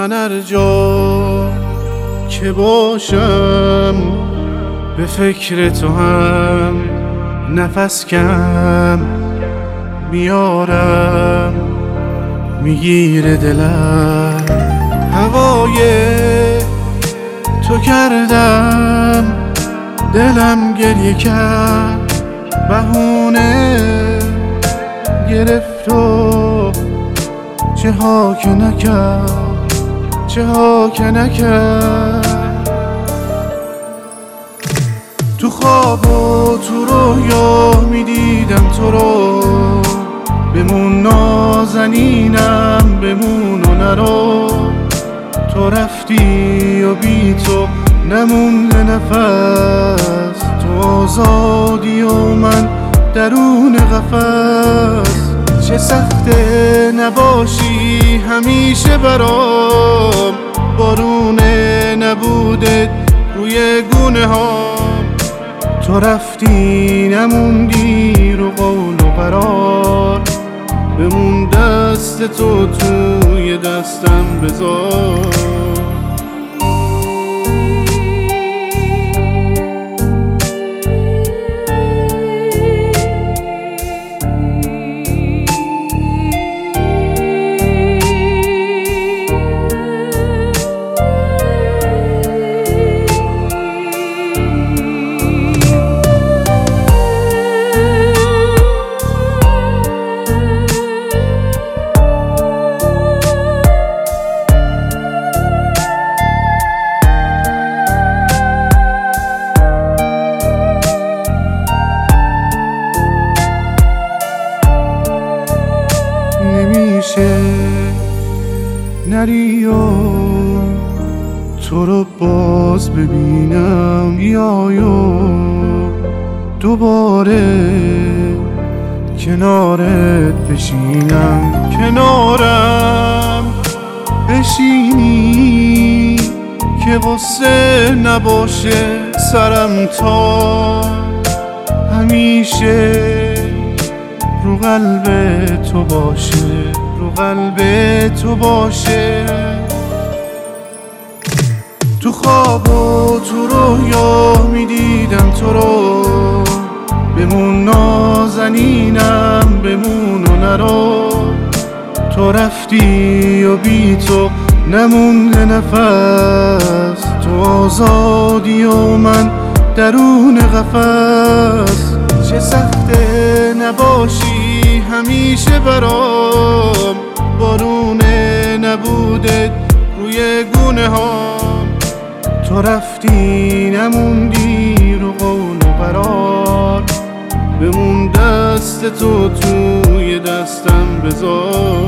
من هر جا که باشم به فکر تو هم نفس کم میارم، میگیره دلم هوای تو کردم، دلم گریه کرد بهونه گرفت و چه ها که نکرد، چه ها که نکرد. تو خواب و تو رویا میدیدم تو رو، بمون نازنینم بمون و نرو. تو رفتی و بی تو نمونده نفس، تو آزادی و من درون قفس. چه سخته نباشی همیشه برام، بارونه نبوده روی گونه هام. تو رفتی نموندی رو قول و قرار، بمون دست تو توی دستم بذار. نمیشه نری و تو رو باز ببینم، بیایو دوباره کنارت بشینم، کنارم بشینی که غصه نباشه سرم تا همیشه رو قلب تو باشه، رو قلب تو باشه. تو خواب و تو رویا میدیدم تو رو، بمون نازنینم بمون و نرو. تو رفتی و بی تو نمونده نفس، تو آزادی و من درون قفس. چه سخته نباشی همیشه برام، بارونه نبوده روی گونه هام. تو رفتی نموندی رو قول و قرار، بمون دست تو توی دستم بذار.